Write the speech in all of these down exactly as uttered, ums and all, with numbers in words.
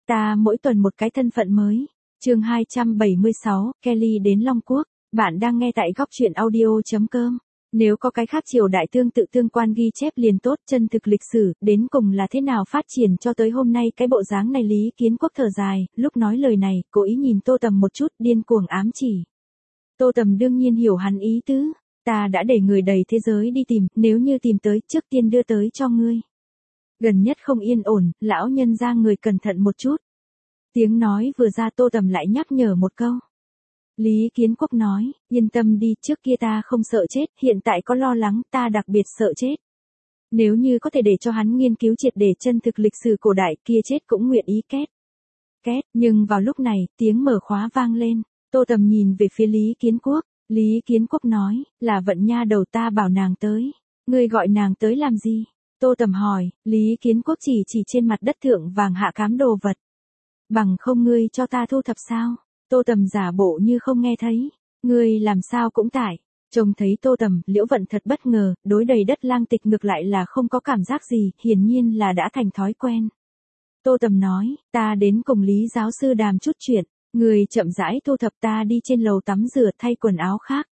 Ta mỗi tuần một cái thân phận mới. Chương hai trăm bảy mươi sáu, Kelly đến Long Quốc. Bạn đang nghe tại góc truyện audio chấm com. Nếu có cái khác triều đại tương tự tương quan ghi chép liền tốt, chân thực lịch sử, đến cùng là thế nào phát triển cho tới hôm nay cái bộ dáng này. Lý Kiến Quốc thở dài, lúc nói lời này, cố ý nhìn Tô Tầm một chút, điên cuồng ám chỉ. Tô Tầm đương nhiên hiểu hắn ý tứ. Ta đã để người đầy thế giới đi tìm, nếu như tìm tới, trước tiên đưa tới cho ngươi. Gần nhất không yên ổn, lão nhân ra người cẩn thận một chút. Tiếng nói vừa ra, Tô Tầm lại nhắc nhở một câu. Lý Kiến Quốc nói, yên tâm đi, trước kia ta không sợ chết, hiện tại có lo lắng, ta đặc biệt sợ chết. Nếu như có thể để cho hắn nghiên cứu triệt để chân thực lịch sử cổ đại, kia chết cũng nguyện ý két. Két, nhưng vào lúc này, tiếng mở khóa vang lên, Tô Tầm nhìn về phía Lý Kiến Quốc. Lý Kiến Quốc nói, là Vận nha đầu, ta bảo nàng tới. Ngươi gọi nàng tới làm gì? Tô Tầm hỏi. Lý Kiến Quốc chỉ chỉ trên mặt đất thượng vàng hạ cám đồ vật. Bằng không ngươi cho ta thu thập sao? Tô Tầm giả bộ như không nghe thấy. Ngươi làm sao cũng tải. Trông thấy Tô Tầm, Liễu Vận thật bất ngờ, đối đầy đất lang tịch ngược lại là không có cảm giác gì, hiển nhiên là đã thành thói quen. Tô Tầm nói, ta đến cùng Lý giáo sư đàm chút chuyện. Người chậm rãi thu thập, ta đi trên lầu tắm rửa thay quần áo khác.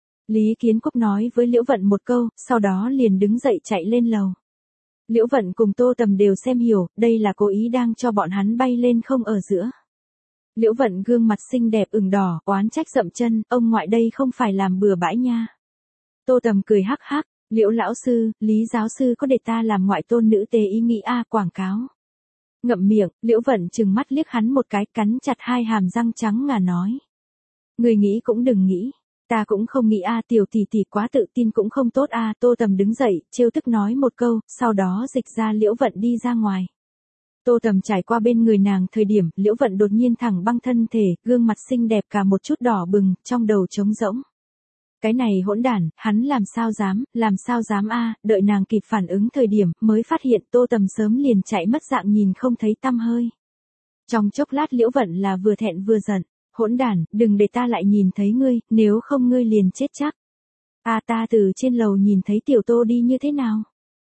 Lý Kiến Quốc nói với Liễu Vận một câu, sau đó liền đứng dậy chạy lên lầu. Liễu Vận cùng Tô Tầm đều xem hiểu, đây là cố ý đang cho bọn hắn bay lên không ở giữa. Liễu Vận gương mặt xinh đẹp ửng đỏ, oán trách dậm chân, ông ngoại đây không phải làm bừa bãi nha. Tô Tầm cười hắc hắc, Liễu lão sư, Lý giáo sư có để ta làm ngoại tôn nữ tế ý nghĩ a quảng cáo. Ngậm miệng, Liễu Vận trừng mắt liếc hắn một cái, cắn chặt hai hàm răng trắng ngà nói. Người nghĩ cũng đừng nghĩ, ta cũng không nghĩ a, tiểu tỷ tỷ quá tự tin cũng không tốt a. Tô Tầm đứng dậy, trêu tức nói một câu, sau đó dịch ra Liễu Vận đi ra ngoài. Tô Tầm trải qua bên người nàng thời điểm, Liễu Vận đột nhiên thẳng băng thân thể, gương mặt xinh đẹp cả một chút đỏ bừng, trong đầu trống rỗng. Cái này hỗn đản, hắn làm sao dám, làm sao dám a, đợi nàng kịp phản ứng thời điểm, mới phát hiện Tô Tầm sớm liền chạy mất dạng nhìn không thấy tăm hơi. Trong chốc lát Liễu Vận là vừa thẹn vừa giận, hỗn đản, đừng để ta lại nhìn thấy ngươi, nếu không ngươi liền chết chắc. A à, ta từ trên lầu nhìn thấy tiểu Tô đi như thế nào?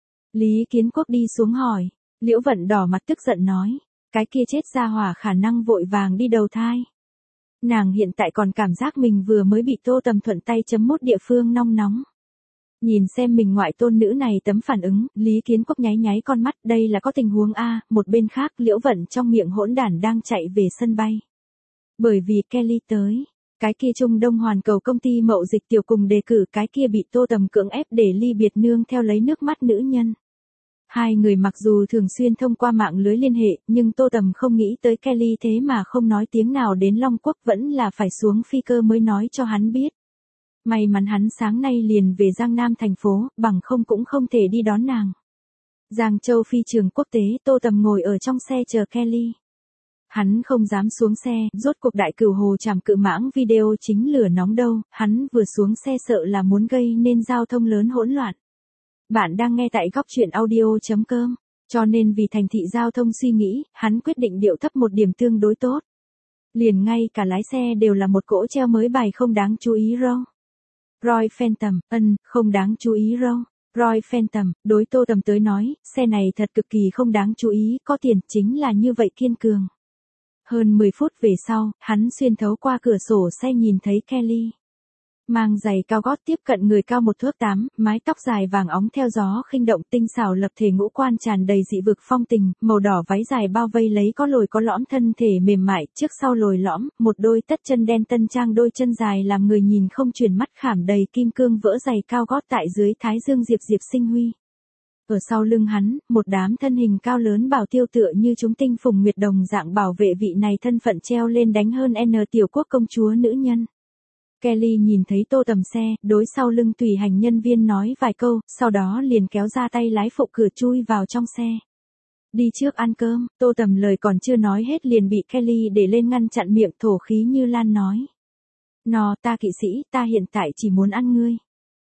Lý Kiến Quốc đi xuống hỏi, Liễu Vận đỏ mặt tức giận nói, cái kia chết ra hỏa khả năng vội vàng đi đầu thai. Nàng hiện tại còn cảm giác mình vừa mới bị Tô Tầm thuận tay chấm mốt địa phương nong nóng. Nhìn xem mình ngoại tôn nữ này tấm phản ứng, Lý Kiến Quốc nháy nháy con mắt, đây là có tình huống a. Một bên khác, Liễu Vận trong miệng hỗn đản đang chạy về sân bay. Bởi vì Kelly tới, cái kia Trung Đông Hoàn Cầu công ty mậu dịch tiểu cùng đề cử, cái kia bị Tô Tầm cưỡng ép để ly biệt nương theo lấy nước mắt nữ nhân. Hai người mặc dù thường xuyên thông qua mạng lưới liên hệ, nhưng Tô Tầm không nghĩ tới Kelly thế mà không nói tiếng nào đến Long Quốc, vẫn là phải xuống phi cơ mới nói cho hắn biết. May mắn hắn sáng nay liền về Giang Nam thành phố, bằng không cũng không thể đi đón nàng. Giang Châu phi trường quốc tế, Tô Tầm ngồi ở trong xe chờ Kelly. Hắn không dám xuống xe, rốt cuộc đại cửu hồ trảm cự mãng video chính lửa nóng đâu, hắn vừa xuống xe sợ là muốn gây nên giao thông lớn hỗn loạn. Bạn đang nghe tại góc truyện audio chấm com, cho nên vì thành thị giao thông suy nghĩ, hắn quyết định điệu thấp một điểm tương đối tốt. Liền ngay cả lái xe đều là một cỗ treo mới bài không đáng chú ý đâu. Roy Phantom, ân, không đáng chú ý đâu. Roy Phantom, đối Tô Tầm tới nói, xe này thật cực kỳ không đáng chú ý, có tiền, chính là như vậy kiên cường. Hơn mười phút về sau, hắn xuyên thấu qua cửa sổ xe nhìn thấy Kelly. Mang giày cao gót tiếp cận người cao một thước tám, mái tóc dài vàng óng theo gió khinh động, tinh xảo lập thể ngũ quan tràn đầy dị vực phong tình, màu đỏ váy dài bao vây lấy có lồi có lõm thân thể mềm mại, trước sau lồi lõm, một đôi tất chân đen tân trang đôi chân dài làm người nhìn không chuyển mắt, khảm đầy kim cương vỡ giày cao gót tại dưới thái dương diệp diệp sinh huy. Ở sau lưng hắn, một đám thân hình cao lớn bảo tiêu tựa như chúng tinh phùng nguyệt đồng dạng bảo vệ vị này thân phận treo lên đánh hơn N tiểu quốc công chúa nữ nhân. Kelly nhìn thấy Tô Tầm xe, đối sau lưng tùy hành nhân viên nói vài câu, sau đó liền kéo ra tay lái phụ cửa chui vào trong xe. Đi trước ăn cơm, Tô Tầm lời còn chưa nói hết liền bị Kelly để lên ngăn chặn miệng, thổ khí như lan nói. No, ta kỵ sĩ, ta hiện tại chỉ muốn ăn ngươi.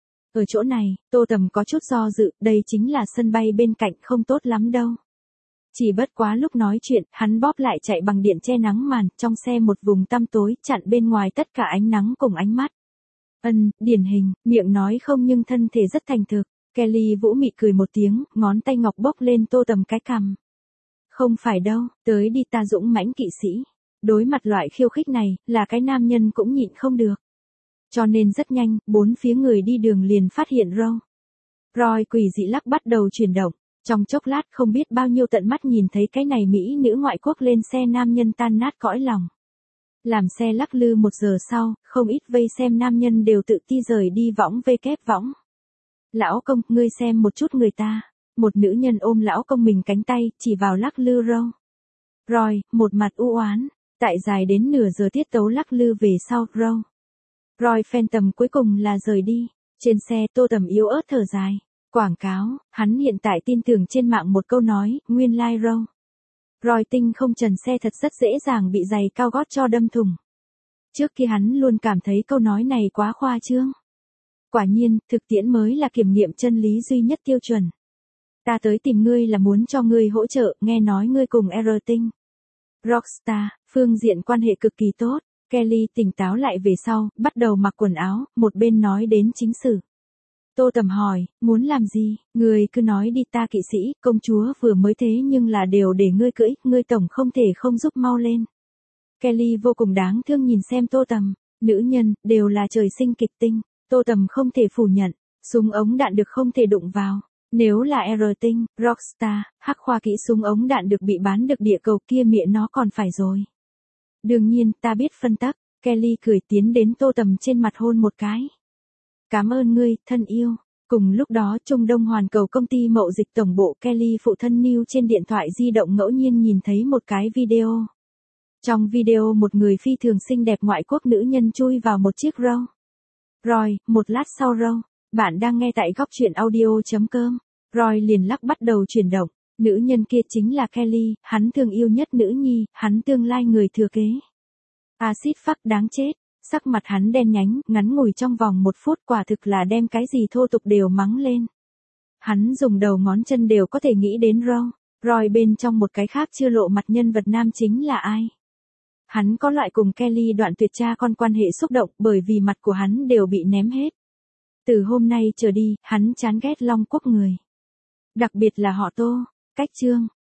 Ở chỗ này, Tô Tầm có chút do dự, đây chính là sân bay bên cạnh, không tốt lắm đâu. Chỉ bất quá lúc nói chuyện, hắn bóp lại chạy bằng điện che nắng màn, trong xe một vùng tăm tối, chặn bên ngoài tất cả ánh nắng cùng ánh mắt. Ân, điển hình, miệng nói không nhưng thân thể rất thành thực. Kelly vũ mị cười một tiếng, ngón tay ngọc bốc lên Tô Tầm cái cằm. Không phải đâu, tới đi ta dũng mãnh kỵ sĩ. Đối mặt loại khiêu khích này, là cái nam nhân cũng nhịn không được. Cho nên rất nhanh, bốn phía người đi đường liền phát hiện Roy. Roy quỷ dị lắc bắt đầu chuyển động. Trong chốc lát không biết bao nhiêu tận mắt nhìn thấy cái này Mỹ nữ ngoại quốc lên xe nam nhân tan nát cõi lòng. Làm xe lắc lư một giờ sau, không ít vây xem nam nhân đều tự ti rời đi võng vây kép võng. Lão công, ngươi xem một chút người ta. Một nữ nhân ôm lão công mình cánh tay, chỉ vào lắc lư Roy. Roy, một mặt u oán, tại dài đến nửa giờ tiết tấu lắc lư về sau, Roy. Roy Phantom cuối cùng là rời đi. Trên xe Tô Tầm yếu ớt thở dài. Quảng cáo, hắn hiện tại tin tưởng trên mạng một câu nói, nguyên lai like Roy. Roy tinh không trần xe thật rất dễ dàng bị giày cao gót cho đâm thủng. Trước khi hắn luôn cảm thấy câu nói này quá khoa trương. Quả nhiên, thực tiễn mới là kiểm nghiệm chân lý duy nhất tiêu chuẩn. Ta tới tìm ngươi là muốn cho ngươi hỗ trợ, nghe nói ngươi cùng R Tinh. Rockstar, phương diện quan hệ cực kỳ tốt. Kelly tỉnh táo lại về sau, bắt đầu mặc quần áo, một bên nói đến chính sự. Tô Tầm hỏi, muốn làm gì, ngươi cứ nói đi ta kỵ sĩ, công chúa vừa mới thế nhưng là đều để ngươi cưỡi, ngươi tổng không thể không giúp mau lên. Kelly vô cùng đáng thương nhìn xem Tô Tầm, nữ nhân, đều là trời sinh kịch tinh, Tô Tầm không thể phủ nhận, súng ống đạn được không thể đụng vào. Nếu là R Tinh, Rockstar, hắc khoa kỹ súng ống đạn được bị bán được địa cầu kia miệng nó còn phải rồi. Đương nhiên, ta biết phân tắc, Kelly cười tiến đến Tô Tầm trên mặt hôn một cái. Cảm ơn ngươi, thân yêu. Cùng lúc đó Trung Đông Hoàn Cầu công ty mậu dịch tổng bộ Kelly phụ thân New trên điện thoại di động ngẫu nhiên nhìn thấy một cái video. Trong video một người phi thường xinh đẹp ngoại quốc nữ nhân chui vào một chiếc Roy. Roy, một lát sau Roy, bạn đang nghe tại góc truyện audio chấm com. Roy liền lắc bắt đầu chuyển động. Nữ nhân kia chính là Kelly, hắn thương yêu nhất nữ nhi, hắn tương lai người thừa kế. Acid fuck đáng chết. Sắc mặt hắn đen nhánh, ngắn ngủi trong vòng một phút quả thực là đem cái gì thô tục đều mắng lên. Hắn dùng đầu ngón chân đều có thể nghĩ đến Roy. Roy bên trong một cái khác chưa lộ mặt nhân vật nam chính là ai. Hắn có loại cùng Kelly đoạn tuyệt cha con quan hệ xúc động bởi vì mặt của hắn đều bị ném hết. Từ hôm nay trở đi, hắn chán ghét Long Quốc người. Đặc biệt là họ Tô. Cách chương.